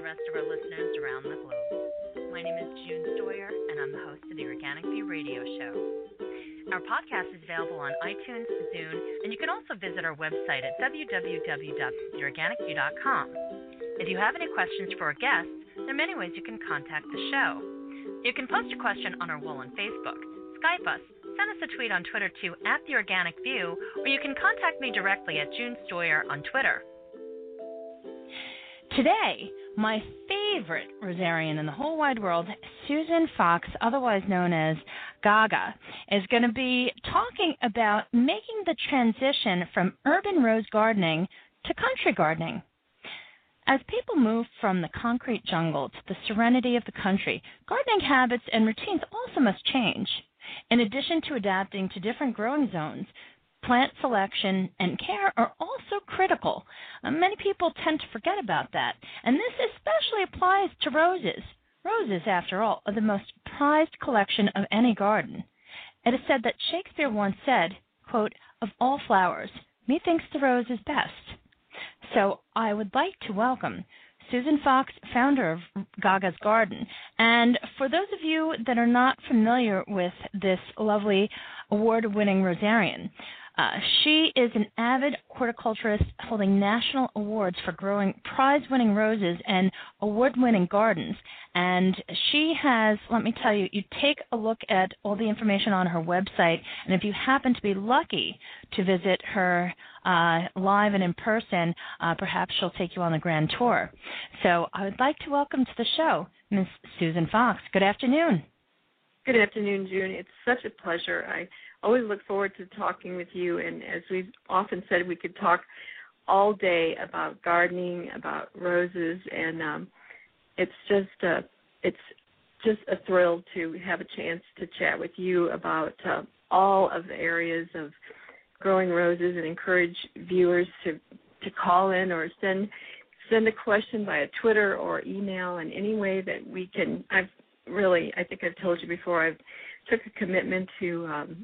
rest of our listeners around the globe. My name is June Stoyer, and I'm the host of the Organic View Radio Show. Our podcast is available on iTunes, Zune, and you can also visit our website at www.theorganicview.com. If you have any questions for our guests, there are many ways you can contact the show. You can post a question on our wall on Facebook, Skype us, send us a tweet on Twitter to @TheOrganicView, or you can contact me directly at June Stoyer on Twitter. Today, my favorite rosarian in the whole wide world, Susan Fox, otherwise known as Gaga, is going to be talking about making the transition from urban rose gardening to country gardening. As people move from the concrete jungle to the serenity of the country, gardening habits and routines also must change. In addition to adapting to different growing zones, plant selection and care are also critical. Many people tend to forget about that, and this especially applies to roses. Roses, after all, are the most prized collection of any garden. It is said that Shakespeare once said, quote, "Of all flowers, methinks the rose is best." So I would like to welcome Susan Fox, founder of Gaga's Garden. And for those of you that are not familiar with this lovely award-winning rosarian, she is an avid horticulturist holding national awards for growing prize-winning roses and award-winning gardens. And she has, let me tell you, you take a look at all the information on her website, and if you happen to be lucky to visit her live and in person, perhaps she'll take you on the grand tour. So I would like to welcome to the show Ms. Susan Fox. Good afternoon. Good afternoon, June. It's such a pleasure. I always look forward to talking with you, and as we've often said, we could talk all day about gardening, about roses, and it's just a thrill to have a chance to chat with you about all of the areas of growing roses, and encourage viewers to call in or send a question via Twitter or email in any way that we can. I think I've told you before, I've took a commitment to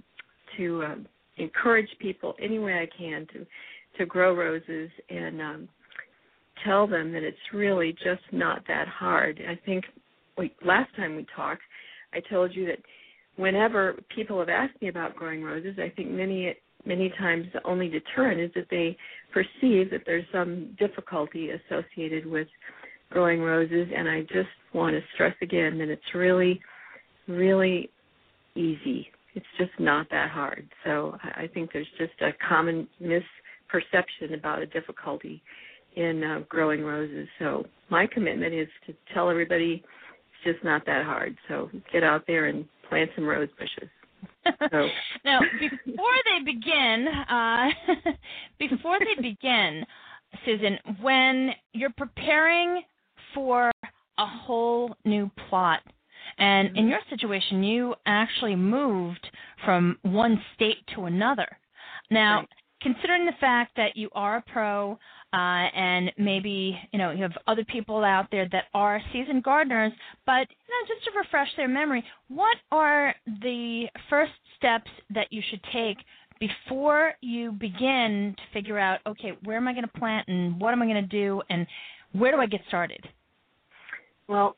encourage people any way I can to grow roses, and tell them that it's really just not that hard. I think last time we talked, I told you that whenever people have asked me about growing roses, I think many times the only deterrent is that they perceive that there's some difficulty associated with growing roses, and I just want to stress again that it's really, really easy. It's just not that hard. So I think there's just a common misperception about a difficulty in growing roses. So my commitment is to tell everybody it's just not that hard. So get out there and plant some rose bushes. So. Now, before they begin, Susan, when you're preparing for a whole new plot, and in your situation, you actually moved from one state to another. Now, right. Considering the fact that you are a pro, and maybe you have other people out there that are seasoned gardeners, but just to refresh their memory, what are the first steps that you should take before you begin to figure out, okay, where am I going to plant and what am I going to do and where do I get started? Well,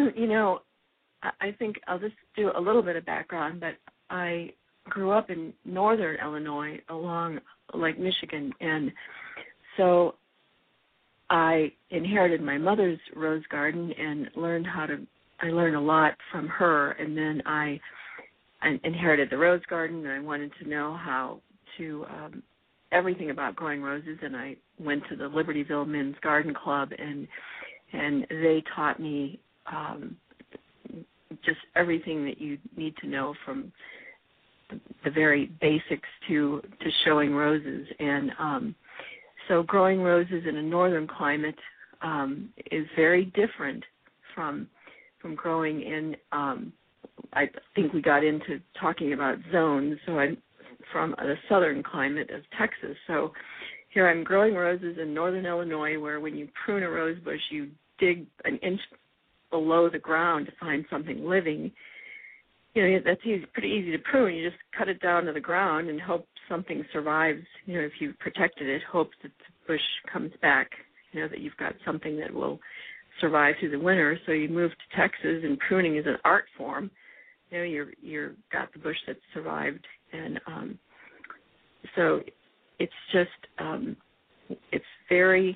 I think I'll just do a little bit of background, but I grew up in northern Illinois along Lake Michigan, and so I inherited my mother's rose garden and I learned a lot from her, and then I inherited the rose garden, and I wanted to know how to everything about growing roses, and I went to the Libertyville Men's Garden Club, and they taught me just everything that you need to know from the very basics to showing roses. And so growing roses in a northern climate is very different from growing in, I think we got into talking about zones, so I'm from the southern climate of Texas. So here I'm growing roses in northern Illinois, where when you prune a rose bush, you dig an inch below the ground to find something living. That's pretty easy to prune. You just cut it down to the ground and hope something survives. If you protected it, hope that the bush comes back, that you've got something that will survive through the winter. So you move to Texas, and pruning is an art form. You know, you're got the bush that survived, and so it's just it's very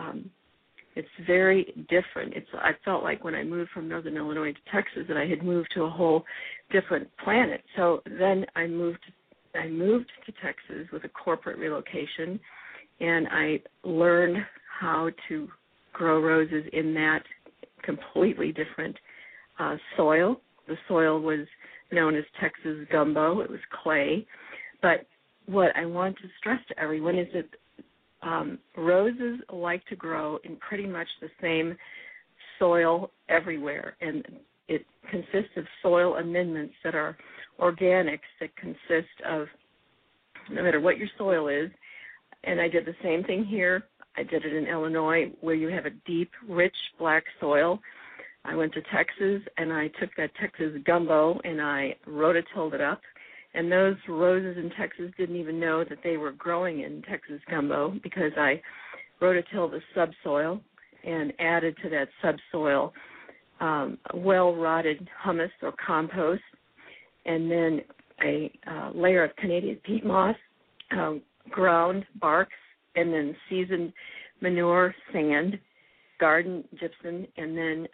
different. I felt like when I moved from Northern Illinois to Texas that I had moved to a whole different planet. So then I moved to Texas with a corporate relocation, and I learned how to grow roses in that completely different soil. The soil was known as Texas gumbo. It was clay. But what I want to stress to everyone is that roses like to grow in pretty much the same soil everywhere, and it consists of soil amendments that are organics that consist of, no matter what your soil is, and I did the same thing here. I did it in Illinois where you have a deep, rich black soil. I went to Texas, and I took that Texas gumbo, and I rototilled it up. And those roses in Texas didn't even know that they were growing in Texas gumbo because I rototilled the subsoil and added to that subsoil well-rotted humus or compost, and then a layer of Canadian peat moss, ground barks, and then seasoned manure, sand, garden gypsum, and then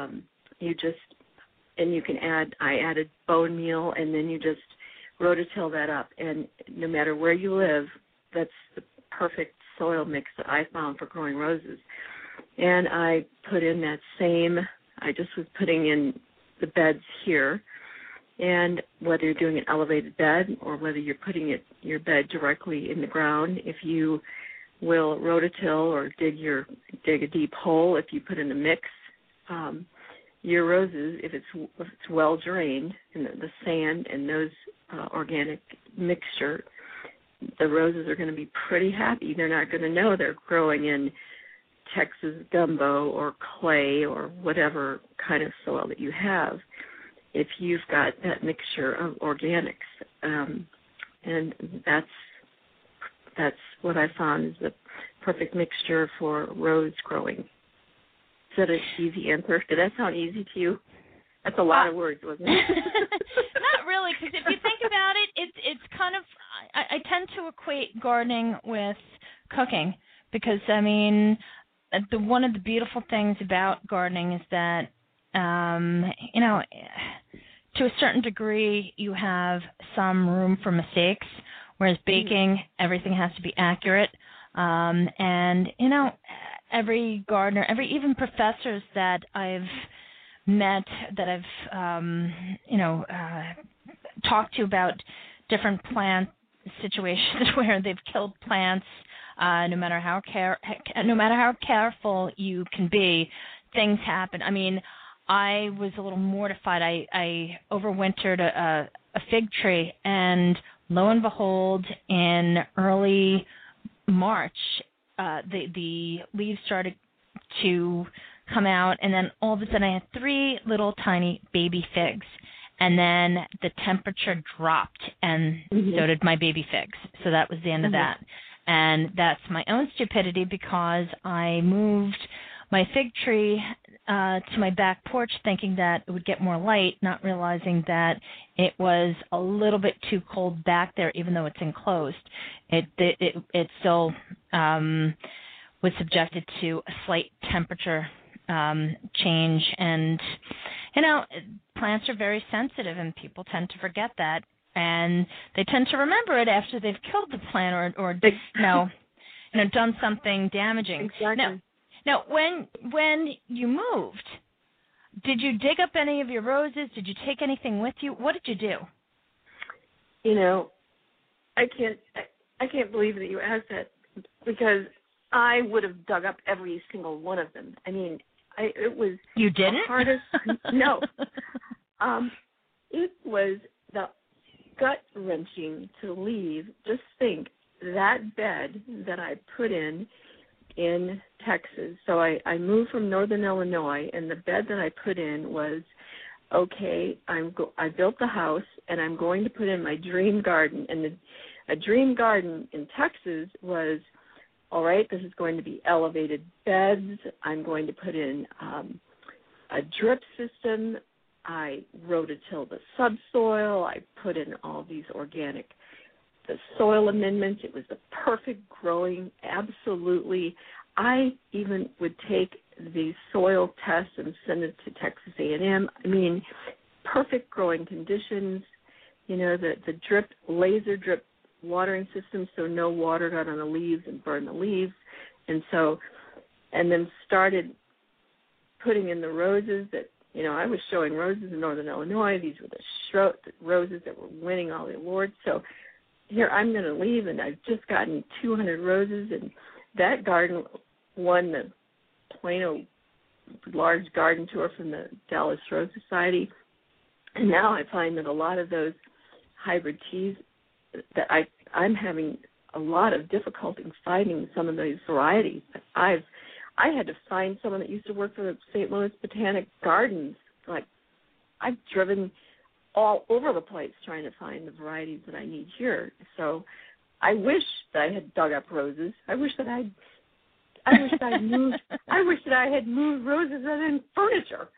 I added bone meal, and then you just rototill that up. And no matter where you live, that's the perfect soil mix that I found for growing roses. And I put in I just was putting in the beds here. And whether you're doing an elevated bed or whether you're putting your bed directly in the ground, if you will rototill or dig a deep hole, if you put in a mix, your roses, if it's well drained in the sand and those organic mixture, the roses are going to be pretty happy. They're not going to know they're growing in Texas gumbo or clay or whatever kind of soil that you have, if you've got that mixture of organics. And that's what I found is the perfect mixture for rose growing. Is that an easy answer? Did that sound easy to you? That's a lot of words, wasn't it? Not really, because if you think about it, it's kind of, I tend to equate gardening with cooking because, I mean, one of the beautiful things about gardening is that, to a certain degree, you have some room for mistakes, whereas baking, everything has to be accurate. And, every gardener, even professors that I've met, that I've, talked to about different plant situations where they've killed plants, no matter how careful you can be, things happen. I mean, I was a little mortified. I overwintered a fig tree, and lo and behold, in early March, the leaves started to come out, and then all of a sudden I had 3 little tiny baby figs, and then the temperature dropped, and so did my baby figs. So that was the end of that. And that's my own stupidity because I moved my fig tree to my back porch thinking that it would get more light, not realizing that it was a little bit too cold back there, even though it's enclosed. It still was subjected to a slight temperature change. And, plants are very sensitive, and people tend to forget that. And they tend to remember it after they've killed the plant or done something damaging. Exactly. Now, when you moved, did you dig up any of your roses? Did you take anything with you? What did you do? I can't believe that you asked that, because I would have dug up every single one of them. I mean, it was you didn't? The hardest. No, it was the gut-wrenching to leave. Just think, that bed that I put in Texas. So I moved from Northern Illinois, and the bed that I put in was, okay, I built the house, and I'm going to put in my dream garden. And a dream garden in Texas was all right, this is going to be elevated beds. I'm going to put in a drip system. I rototilled the subsoil. I put in all these the soil amendments. It was the perfect growing, absolutely. I even would take the soil test and send it to Texas A&M. I mean, perfect growing conditions. The drip, laser drip watering system, so no water got on the leaves and burned the leaves. And then started putting in the roses that, I was showing roses in Northern Illinois. These were the roses that were winning all the awards. So here I'm going to leave, and I've just gotten 200 roses, and that garden won the Plano Large Garden Tour from the Dallas Rose Society. And now I find that a lot of those hybrid teas that I'm having a lot of difficulty finding some of those varieties. I had to find someone that used to work for the St. Louis Botanic Gardens. Like, I've driven all over the place trying to find the varieties that I need here. So I wish that I had dug up roses. I wish that I had moved roses rather than furniture.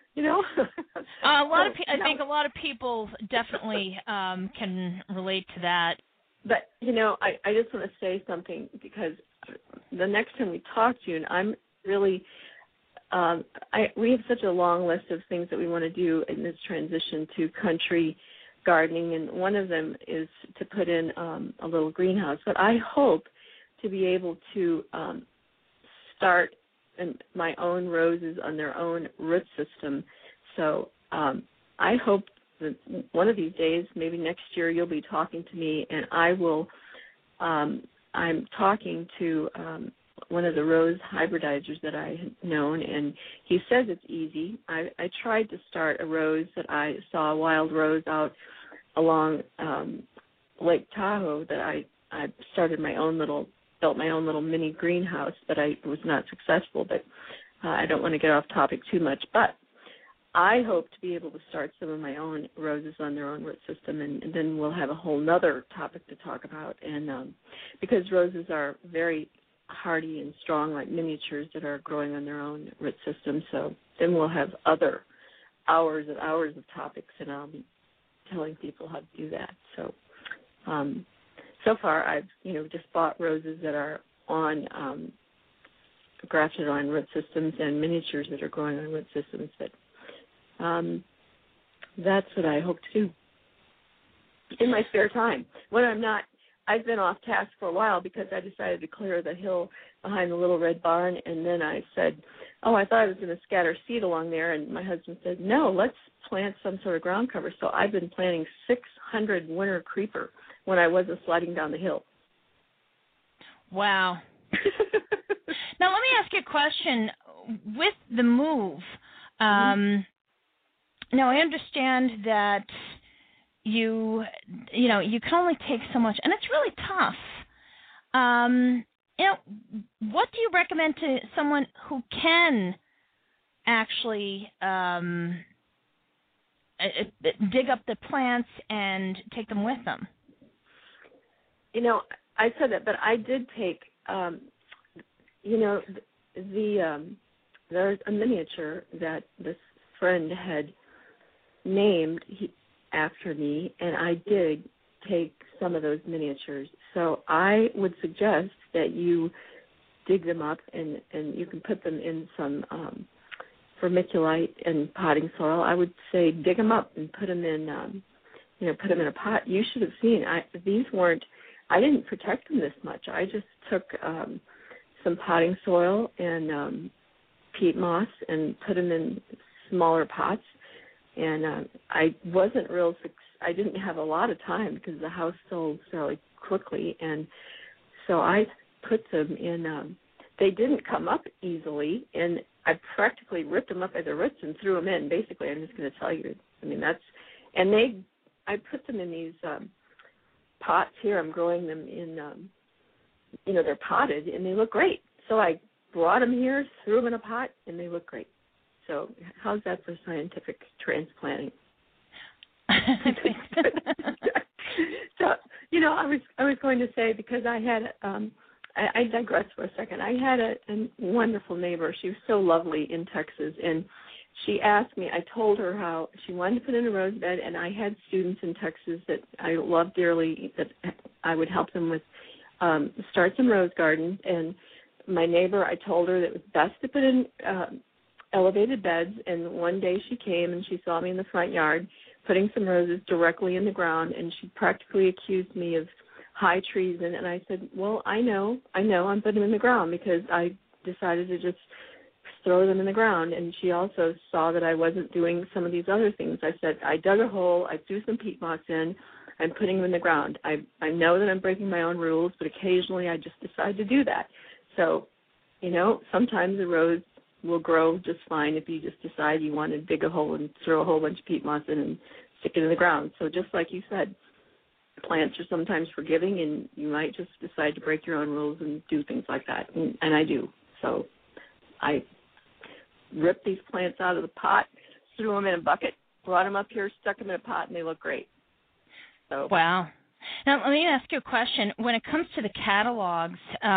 I think a lot of people definitely can relate to that. But I just want to say something, because the next time we talk, June, I'm really we have such a long list of things that we want to do in this transition to country gardening, and one of them is to put in a little greenhouse. But I hope to be able to start my own roses on their own root system. So I hope that one of these days, maybe next year, you'll be talking to me, and I will. I'm talking to one of the rose hybridizers that I had known, and he says it's easy. I tried to start a rose that I saw, a wild rose out along Lake Tahoe, that I started built my own little mini greenhouse, but I was not successful. But I don't want to get off topic too much. But I hope to be able to start some of my own roses on their own root system, and then we'll have a whole nother topic to talk about. And because roses are very hardy and strong, like miniatures that are growing on their own root system, so then we'll have other hours and hours of topics, and I'll be telling people how to do that. So so far I've just bought roses that are on grafted on root systems, and miniatures that are growing on root systems. But that's what I hope to do in my spare time when I'm not. I've been off task for a while because I decided to clear the hill behind the Little Red Barn, and then I said, I thought I was going to scatter seed along there, and my husband said, no, let's plant some sort of ground cover. So I've been planting 600 winter creeper when I wasn't sliding down the hill. Wow. Now, let me ask you a question. With the move, now I understand that you can only take so much, and it's really tough. What do you recommend to someone who can actually dig up the plants and take them with them? I said that, but I did take, there's a miniature that this friend had named after me, and I did take some of those miniatures. So I would suggest that you dig them up, and you can put them in some vermiculite and potting soil. I would say dig them up and put them in, put them in a pot. You should have seen. I didn't protect them this much. I just took some potting soil and peat moss and put them in smaller pots. And I didn't have a lot of time because the house sold fairly quickly. And so I put them in, they didn't come up easily, and I practically ripped them up by the roots and threw them in. Basically, I'm just going to tell you. I put them in these pots here. I'm growing them in, they're potted, and they look great. So I brought them here, threw them in a pot, and they look great. So how's that for scientific transplanting? So, I was going to say, because I had I digress for a second. I had a wonderful neighbor. She was so lovely in Texas, and she asked me, I told her how she wanted to put in a rose bed, and I had students in Texas that I love dearly that I would help them with start some rose gardens. And my neighbor, I told her that it was best to put in elevated beds, and one day she came and she saw me in the front yard putting some roses directly in the ground, and she practically accused me of high treason. And I said, well, I know, I'm putting them in the ground because I decided to just throw them in the ground. And she also saw that I wasn't doing some of these other things. I said, I dug a hole, I threw some peat moss in, I'm putting them in the ground. I know that I'm breaking my own rules, but occasionally I just decide to do that. So, sometimes a rose will grow just fine if you just decide you want to dig a hole and throw a whole bunch of peat moss in and stick it in the ground. So just like you said, plants are sometimes forgiving, and you might just decide to break your own rules and do things like that, and I do. So I ripped these plants out of the pot, threw them in a bucket, brought them up here, stuck them in a pot, and they look great. So wow. Now, let me ask you a question. When it comes to the catalogs,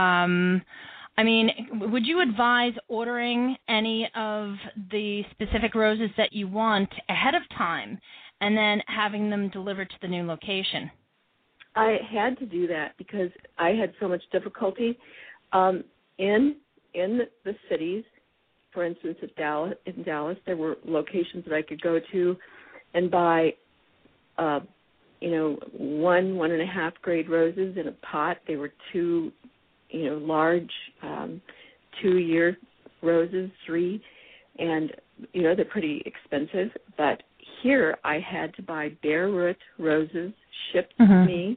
would you advise ordering any of the specific roses that you want ahead of time and then having them delivered to the new location? I had to do that because I had so much difficulty in the cities. For instance, in Dallas, there were locations that I could go to and buy, 1.5 grade roses in a pot. They were two, large 2-year roses, 3, and they're pretty expensive. But here I had to buy bare root roses shipped to me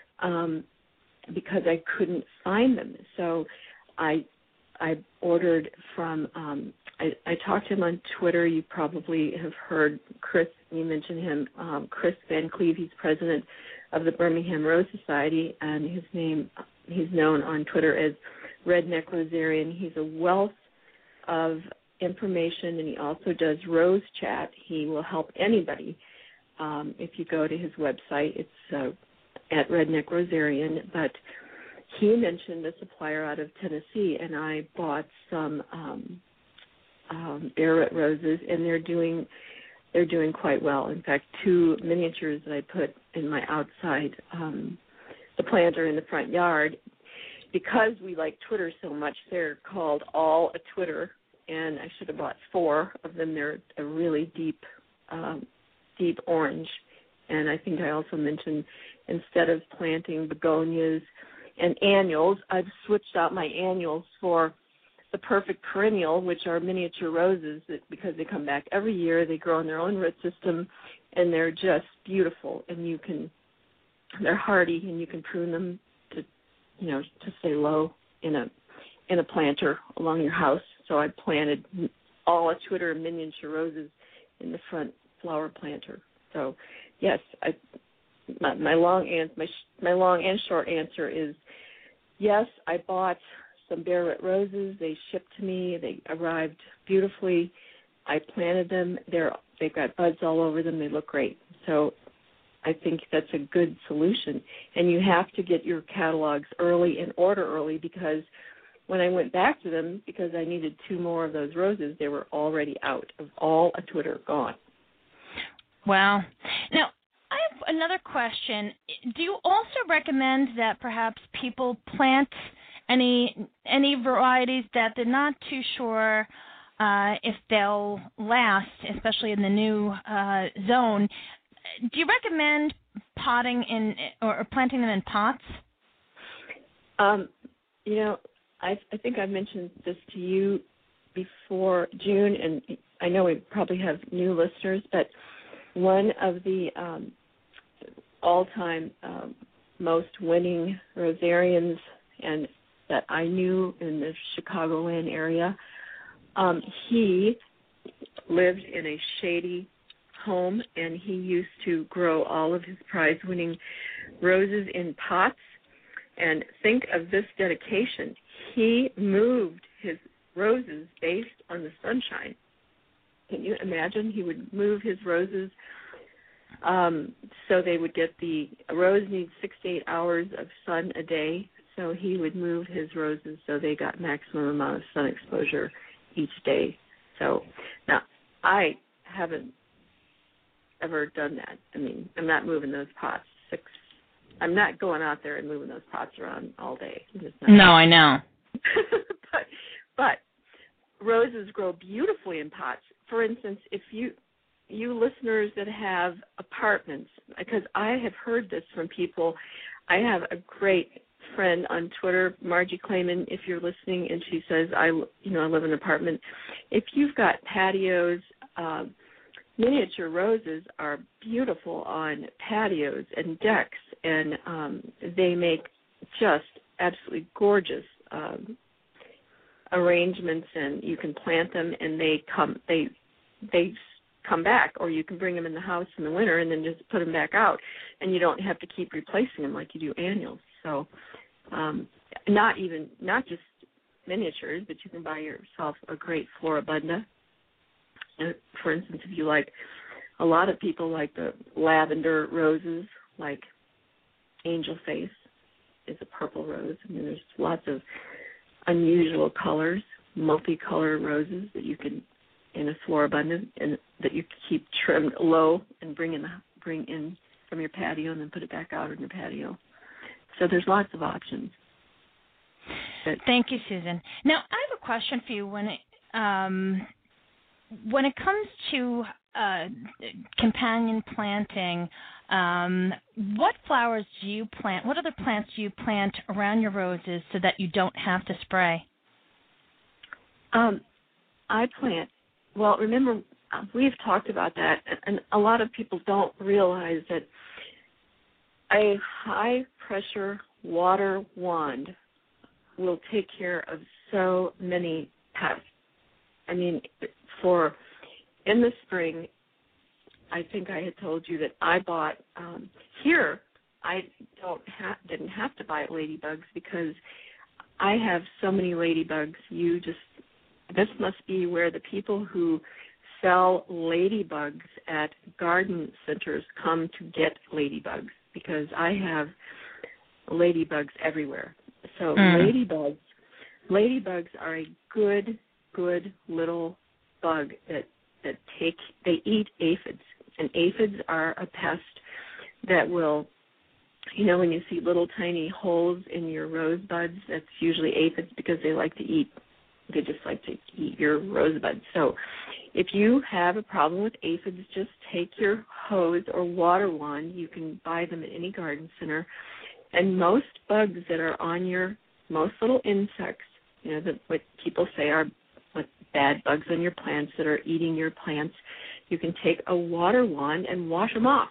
because I couldn't find them. So I ordered from I talked to him on Twitter. You probably have heard Chris, you mentioned him, Chris Van Cleve. He's president of the Birmingham Rose Society, and he's known on Twitter as Redneck Rosarian. He's a wealth of information, and he also does Rose Chat. He will help anybody. If you go to his website, it's at Redneck Rosarian, but he mentioned a supplier out of Tennessee, and I bought some Barrett roses, and they're doing quite well. In fact, 2 miniatures that I put in my outside the planter in the front yard, because we like Twitter so much, they're called All a Twitter, and I should have bought 4 of them. They're a really deep orange, and I think I also mentioned instead of planting begonias and annuals, I've switched out my annuals for the perfect perennial, which are miniature roses, because they come back every year. They grow in their own root system, and they're just beautiful. And they're hardy, and you can prune them to stay low in a planter along your house. So I planted all a Twitter miniature roses in the front flower planter. So yes, my long and short answer is yes. I bought some Barrett roses. They shipped to me. They arrived beautifully. I planted them. They've got buds all over them. They look great. So I think that's a good solution. And you have to get your catalogs early and order early, because when I went back to them, because I needed 2 more of those roses, they were already out of all a Twitter, gone. Wow. Now, I have another question. Do you also recommend that perhaps people plant any varieties that they're not too sure if they'll last, especially in the new zone? Do you recommend potting in or planting them in pots? I think I mentioned this to you before, June, and I know we probably have new listeners, but one of the all-time most winning rosarians and that I knew in the Chicagoland area, he lived in a shady home, and he used to grow all of his prize-winning roses in pots. And think of this dedication. He moved his roses based on the sunshine. Can you imagine? He would move his roses so they would get a rose needs 6 to 8 hours of sun a day. So he would move his roses so they got maximum amount of sun exposure each day. So now I haven't ever done that. I mean, I'm not moving those pots I'm not going out there and moving those pots around all day. No, I know. but roses grow beautifully in pots. For instance, if you listeners that have apartments, because I have heard this from people. I have a great friend on Twitter, Margie Clayman, if you're listening, and she says, I live in an apartment. If you've got patios, miniature roses are beautiful on patios and decks, and they make just absolutely gorgeous arrangements, and you can plant them, and they come back, or you can bring them in the house in the winter and then just put them back out, and you don't have to keep replacing them like you do annuals. So not just miniatures, but you can buy yourself a great floribunda. For instance, if you like, a lot of people like the lavender roses, like Angel Face is a purple rose. I mean, there's lots of unusual colors, multicolored roses that you can, in a floribunda, and that you keep trimmed low and bring in from your patio and then put it back out on your patio. So there's lots of options. Thank you, Susan. Now, I have a question for you. When it comes to companion planting, what flowers do you plant? What other plants do you plant around your roses so that you don't have to spray? I plant. Well, remember, we've talked about that, and a lot of people don't realize that a high-pressure water wand will take care of so many pests. I mean, in the spring, I think I had told you that I bought here. I didn't have to buy ladybugs because I have so many ladybugs. This must be where the people who sell ladybugs at garden centers come to get ladybugs, because I have ladybugs everywhere. So ladybugs are a good little bug that they eat aphids, and aphids are a pest that will, when you see little tiny holes in your rose buds, that's usually aphids, because they just like to eat your rose buds. So if you have a problem with aphids, just take your hose or water wand. You can buy them at any garden center, and most bugs that are on most little insects, what people say are bad bugs on your plants that are eating your plants, you can take a water wand and wash them off.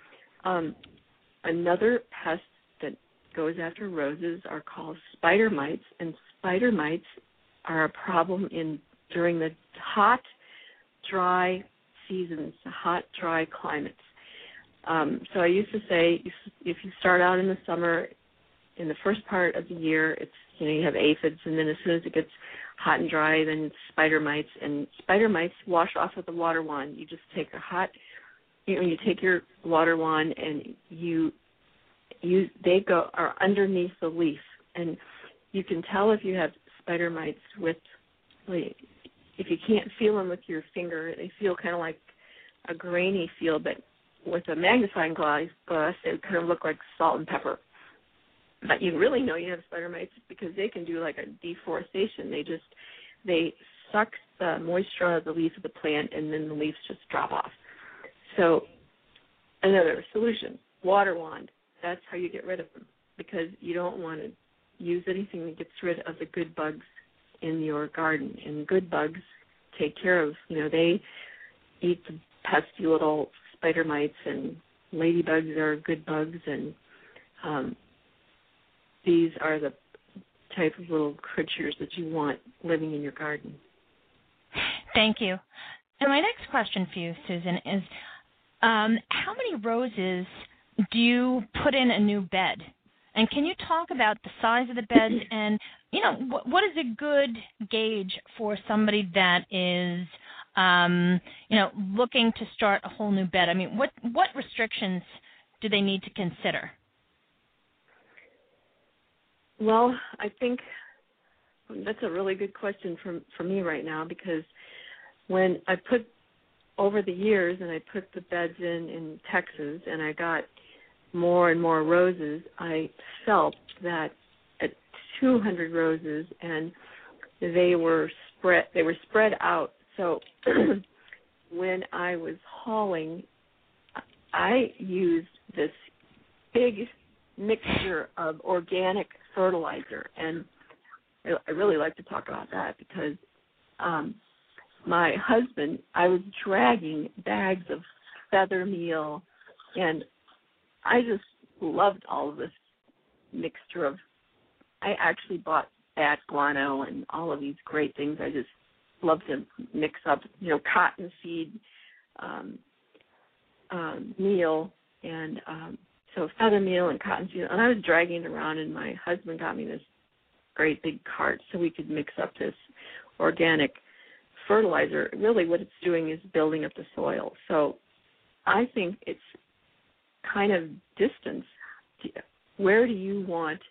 Another pest that goes after roses are called spider mites, and spider mites are a problem during the hot, dry seasons, the hot, dry climates. So I used to say, if you start out in the summer, in the first part of the year, it's you have aphids, and then as soon as it gets hot and dry, then it's spider mites. And spider mites wash off with a water wand. You just take you take your water wand, and they are underneath the leaf, and you can tell if you have spider mites if you can't feel them with your finger. They feel kind of like a grainy feel, but with a magnifying glass, they kind of look like salt and pepper. But you really know you have spider mites because they can do like a deforestation. They suck the moisture out of the leaf of the plant, and then the leaves just drop off. So another solution, water wand. That's how you get rid of them, because you don't want to use anything that gets rid of the good bugs in your garden. And good bugs take care of, they eat the pesky little spider mites, and ladybugs are good bugs, and these are the type of little creatures that you want living in your garden. Thank you. And my next question for you, Susan, is how many roses do you put in a new bed? And can you talk about the size of the beds and, what is a good gauge for somebody that is, looking to start a whole new bed? I mean, what restrictions do they need to consider? Well, I think that's a really good question for me right now, because when I put, over the years, and I put the beds in Texas, and I got more and more roses, I felt that at 200 roses, and they were spread out. So when I was hauling, I used this big mixture of organic fertilizer, and I really like to talk about that because my husband, I was dragging bags of feather meal, and I just loved all of this mixture of, I actually bought bat guano and all of these great things. I just love to mix up, cottonseed meal, and so feather meal and cottonseed, and I was dragging it around, and my husband got me this great big cart so we could mix up this organic fertilizer. Really what it's doing is building up the soil. So I think it's kind of distance. Where do you want,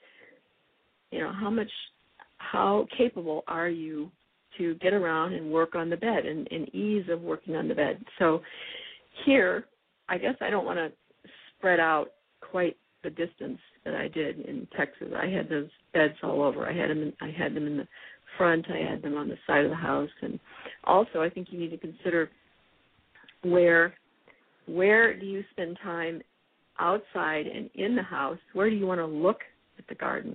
how capable are you to get around and work on the bed, and ease of working on the bed? So here, I guess I don't want to spread out quite the distance that I did in Texas. I had those beds all over. I had them in the front. I had them on the side of the house. And also, I think you need to consider where do you spend time outside and in the house? Where do you want to look at the garden?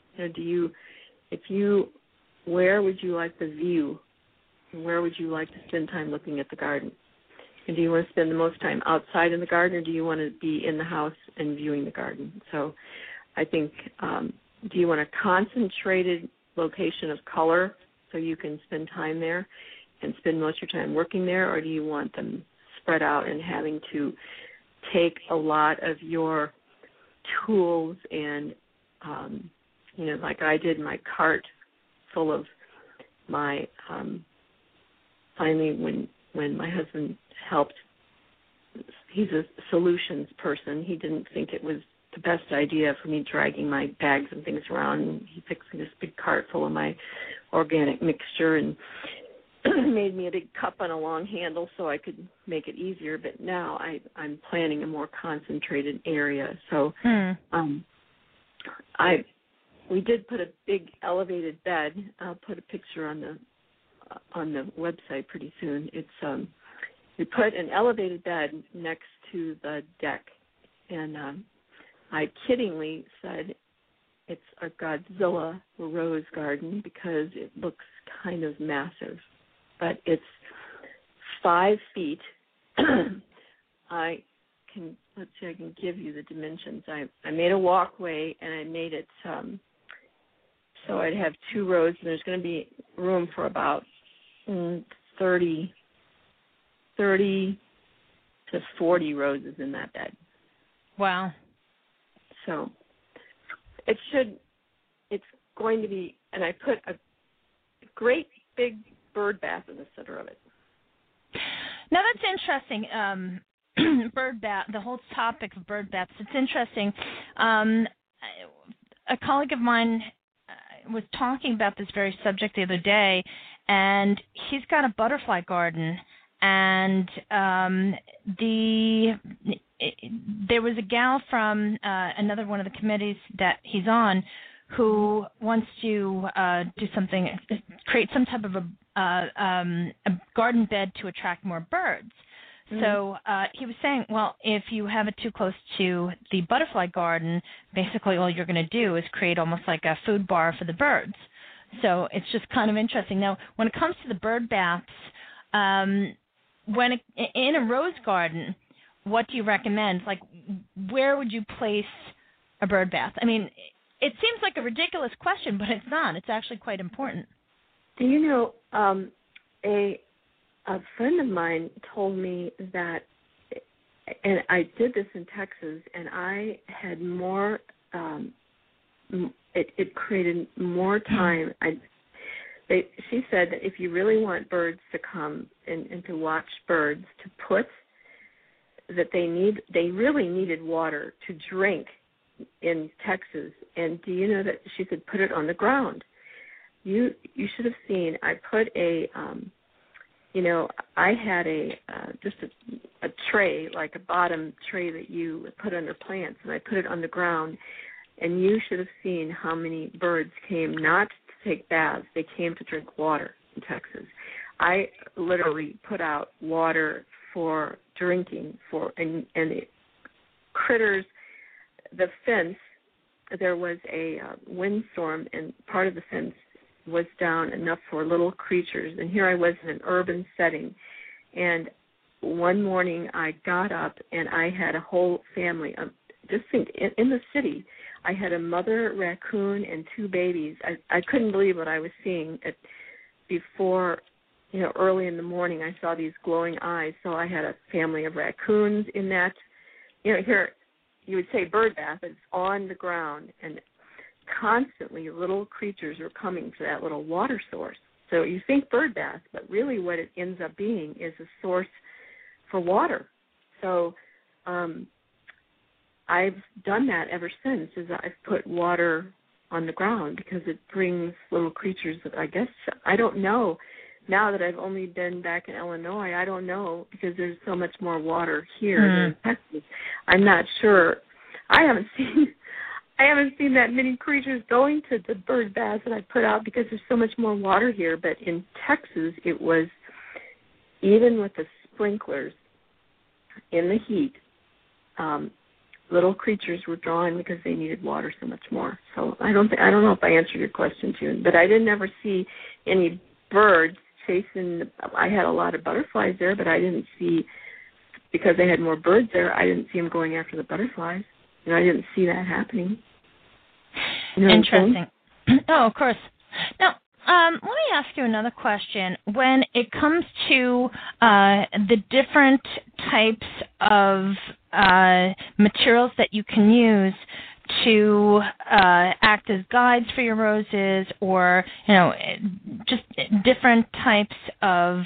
Where would you like the view? And where would you like to spend time looking at the garden? And do you want to spend the most time outside in the garden, or do you want to be in the house and viewing the garden? So I think, do you want a concentrated location of color so you can spend time there and spend most of your time working there, or do you want them spread out and having to take a lot of your tools and, like I did, my cart full of my, finally when my husband helped, he's a solutions person. He didn't think it was the best idea for me dragging my bags and things around. And he fixed me this big cart full of my organic mixture and made me a big cup on a long handle so I could make it easier. But now I'm planning a more concentrated area. So we did put a big elevated bed. I'll put a picture on the website pretty soon. It's we put an elevated bed next to the deck, and I kiddingly said it's a Godzilla rose garden because it looks kind of massive, but it's 5 feet. I can give you the dimensions. I made a walkway, and I made it so I'd have 2 rows, and there's going to be room for about 30 to 40 roses in that bed. Wow. So it's going to be, and I put a great big bird bath in the center of it. Now that's interesting. Bird bath, the whole topic of bird baths. It's interesting. A colleague of mine was talking about this very subject the other day, and he's got a butterfly garden, and there was a gal from another one of the committees that he's on who wants to do something, create some type of a garden bed to attract more birds. Mm-hmm. So he was saying, well, if you have it too close to the butterfly garden, basically all you're going to do is create almost like a food bar for the birds. So it's just kind of interesting. Now, when it comes to the bird baths, in a rose garden, what do you recommend? Like, where would you place a bird bath? I mean, it seems like a ridiculous question, but it's not. It's actually quite important. Do you know, a friend of mine told me that, and I did this in Texas, and I had more, it created more time. She said that if you really want birds to come and to watch birds, to put that they really needed water to drink in Texas, and do you know that she said put it on the ground? You should have seen. I put a I had just a tray, like a bottom tray that you put under plants, and I put it on the ground, and you should have seen how many birds came not to take baths. They came to drink water in Texas. I literally put out water for drinking, and the critters, the fence, there was a windstorm, and part of the fence was down enough for little creatures. And here I was in an urban setting. And one morning I got up and I had a whole family. Just think, in the city, I had a mother raccoon and 2 babies. I couldn't believe what I was seeing. Before, early in the morning, I saw these glowing eyes. So I had a family of raccoons in that. Here you would say bird bath, but it's on the ground. And constantly little creatures are coming to that little water source. So you think bird bath, but really what it ends up being is a source for water. So I've done that ever since, is I've put water on the ground because it brings little creatures that I guess, I don't know. Now that I've only been back in Illinois, I don't know, because there's so much more water here than in Texas. I'm not sure. I haven't seen that many creatures going to the bird baths that I put out because there's so much more water here. But in Texas, it was, even with the sprinklers in the heat, little creatures were drawn because they needed water so much more. So I don't know if I answered your question, June, but I didn't ever see any birds chasing. I had a lot of butterflies there, but I didn't see, because they had more birds there, I didn't see them going after the butterflies. I didn't see that happening. Interesting. Oh, of course. Now, let me ask you another question. When it comes to the different types of materials that you can use to act as guides for your roses, or just different types of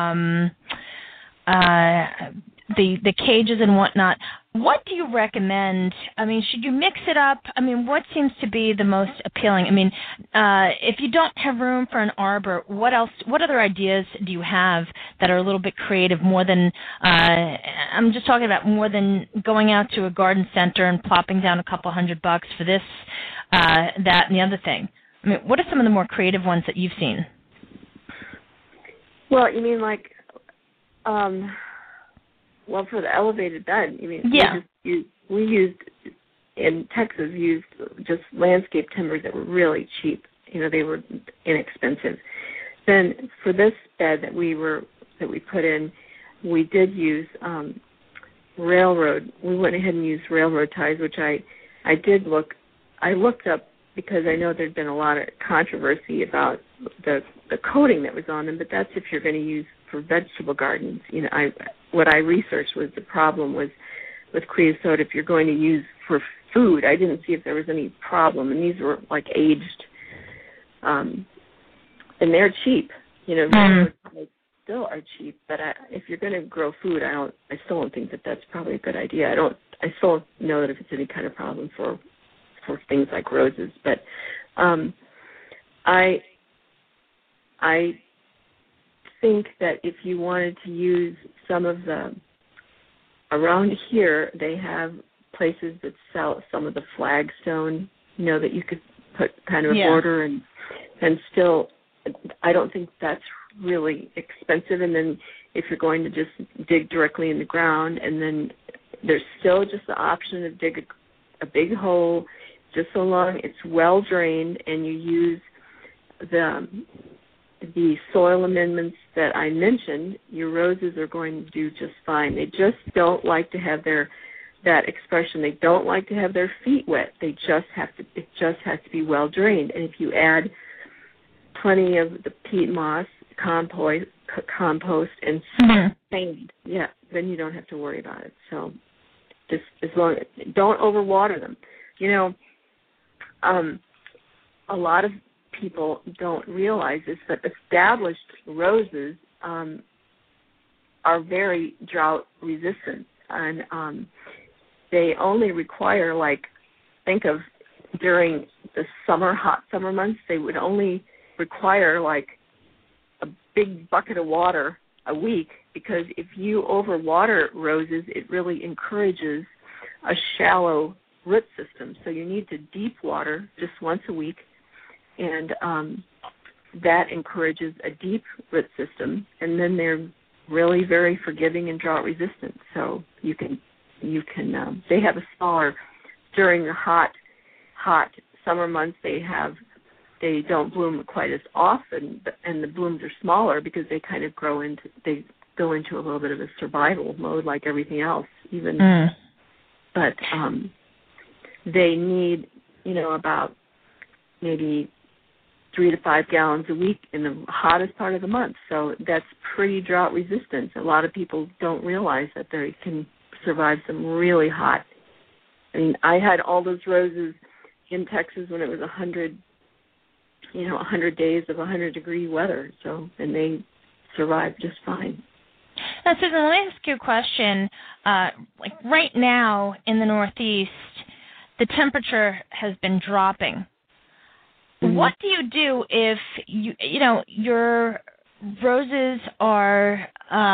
the cages and whatnot, what do you recommend? I mean, should you mix it up? I mean, what seems to be the most appealing? I mean, if you don't have room for an arbor, what other ideas do you have that are a little bit creative, more than, I'm just talking about more than going out to a garden center and plopping down a couple $100 for this, that, and the other thing? I mean, what are some of the more creative ones that you've seen? Well, you mean like, well, for the elevated bed, yeah. We used in Texas, just landscape timbers that were really cheap. They were inexpensive. Then for this bed that we put in, we did use railroad. We went ahead and used railroad ties, which I did look. I looked up because I know there'd been a lot of controversy about the coating that was on them, but that's if you're going to use for vegetable gardens. What I researched was the problem was with creosote if you're going to use for food. I didn't see if there was any problem, and these were like aged, and they're cheap. They still are cheap, but if you're going to grow food, I still don't think that that's probably a good idea. I still don't know that if it's any kind of problem for things like roses, but I think that if you wanted to use some of around here, they have places that sell some of the flagstone, that you could put kind of a border and still, I don't think that's really expensive. And then if you're going to just dig directly in the ground, and then there's still just the option of dig a big hole, just so long it's well drained and you use the soil amendments that I mentioned, your roses are going to do just fine. They just don't like to have that expression. They don't like to have their feet wet. It just has to be well drained. And if you add plenty of the peat moss, compost, and sand, then you don't have to worry about it. So just don't overwater them. A lot of people don't realize this, but established roses are very drought resistant, and they only require like think of during the hot summer months, they would only require like a big bucket of water a week, because if you overwater roses, it really encourages a shallow root system. So you need to deep water just once a week, and that encourages a deep root system. And then they're really very forgiving and drought resistant. So you can they have a smaller, during the hot summer months, they don't bloom quite as often, and the blooms are smaller because they kind of go into a little bit of a survival mode like everything else, even. But they need, about maybe 3 to 5 gallons a week in the hottest part of the month. So that's pretty drought resistant. A lot of people don't realize that they can survive some really hot. I mean, I had all those roses in Texas when it was 100 days of 100-degree weather. And they survived just fine. Now, Susan, let me ask you a question. Like right now in the Northeast, the temperature has been dropping. Mm-hmm. What do you do if your roses are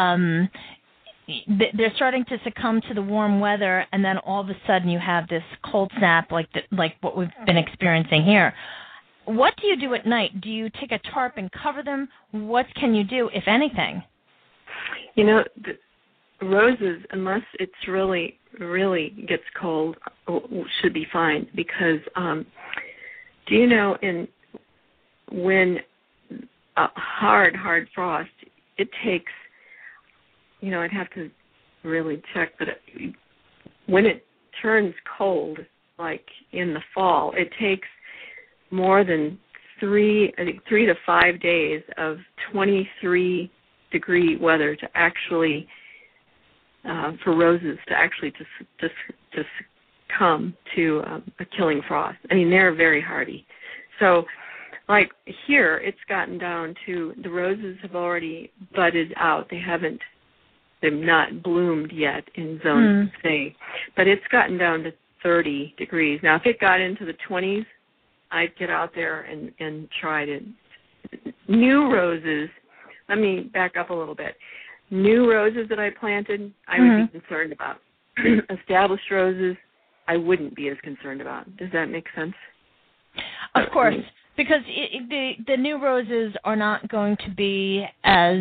they're starting to succumb to the warm weather, and then all of a sudden you have this cold snap like what we've been experiencing here? What do you do at night? Do you take a tarp and cover them? What can you do, if anything? The roses, unless it's really, really gets cold, should be fine, because do you know when a hard frost, it takes, I'd have to really check, but when it turns cold, like in the fall, it takes more than 3 to 5 days of 23-degree weather to actually, for roses to actually to succumb to a killing frost. I mean, they're very hardy. So, like here, it's gotten down to, the roses have already budded out. They've not bloomed yet in zone C, but it's gotten down to 30 degrees. Now, if it got into the 20s, I'd get out there and try to. New roses, let me back up a little bit. New roses that I planted, I would be concerned about. Established roses, I wouldn't be as concerned about. Does that make sense? Of course, because the new roses are not going to be as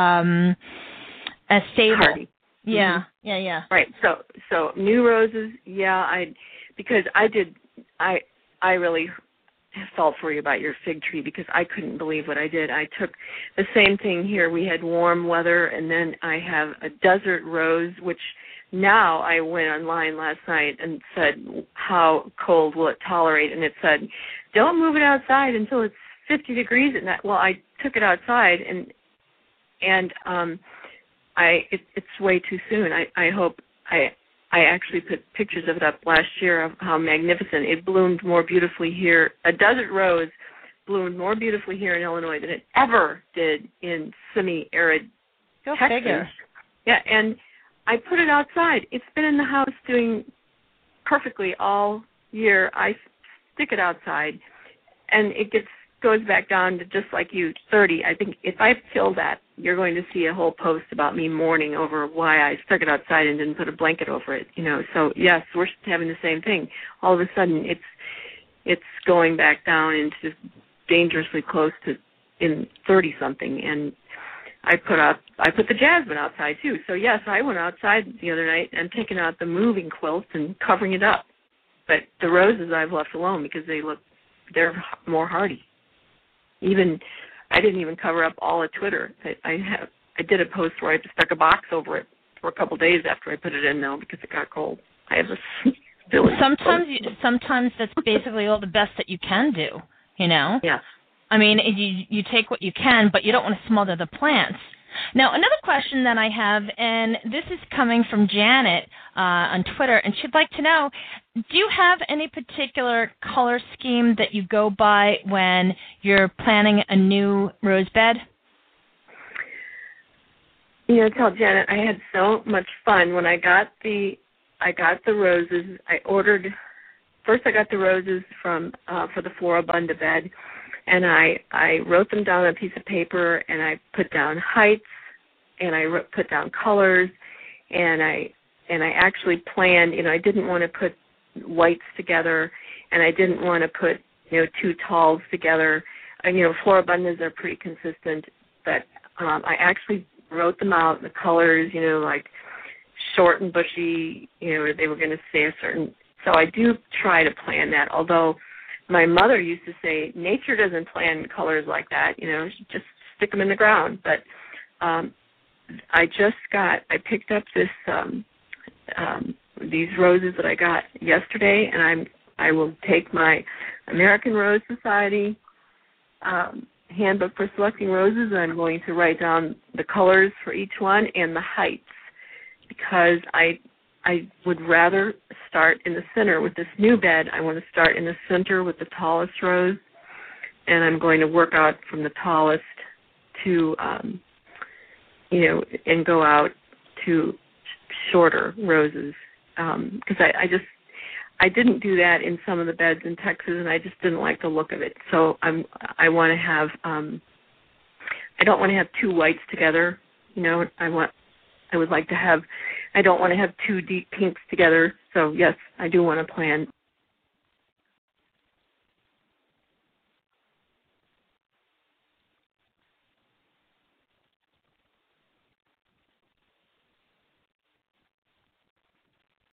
stable. Hardy. Yeah, yeah. Right. So new roses, because I really felt for you about your fig tree, because I couldn't believe what I did. I took the same thing here. We had warm weather, and then I have a desert rose, which now I went online last night and said, how cold will it tolerate? And it said, don't move it outside until it's 50 degrees at night. Well, I took it outside, and it's way too soon. I hope I actually put pictures of it up last year of how magnificent. It bloomed more beautifully here. A desert rose bloomed more beautifully here in Illinois than it ever did in semi-arid Texas. Figure. Yeah, and I put it outside. It's been in the house doing perfectly all year. I stick it outside, and it goes back down to, just like you, 30. I think if I fill that, you're going to see a whole post about me mourning over why I stuck it outside and didn't put a blanket over it. So yes, we're having the same thing. All of a sudden, it's going back down into dangerously close to in 30-something, and I put the jasmine outside too. So yes, I went outside the other night and taken out the moving quilt and covering it up. But the roses I've left alone because they're more hardy. I didn't even cover up all of Twitter. I did a post where I just stuck a box over it for a couple of days after I put it in though, because it got cold. I have a sometimes that's basically all the best that you can do. Yes. I mean, you take what you can, but you don't want to smother the plants. Now, another question that I have, and this is coming from Janet on Twitter, and she'd like to know, do you have any particular color scheme that you go by when you're planning a new rose bed? Tell Janet, I had so much fun when I got the roses. I ordered first I got the roses from for the Floribunda bed, and I wrote them down on a piece of paper, and I put down heights, and I put down colors, and I actually planned. I didn't want to put whites together, and I didn't want to put two talls together. And Floribundas are pretty consistent, but I actually wrote them out, the colors, like short and bushy, they were going to say a certain. So I do try to plan that, although my mother used to say nature doesn't plan colors like that, just stick them in the ground. But I picked up these roses that I got yesterday, and I will take my American Rose Society handbook for selecting roses, and I'm going to write down the colors for each one and the heights, because I would rather start in the center with this new bed. I want to start in the center with the tallest rose, and I'm going to work out from the tallest to, and go out to shorter roses, because I didn't do that in some of the beds in Texas, and I just didn't like the look of it. So I want to have I don't want to have two whites together. I would like to have. I don't want to have two deep pinks together. So yes, I do want to plan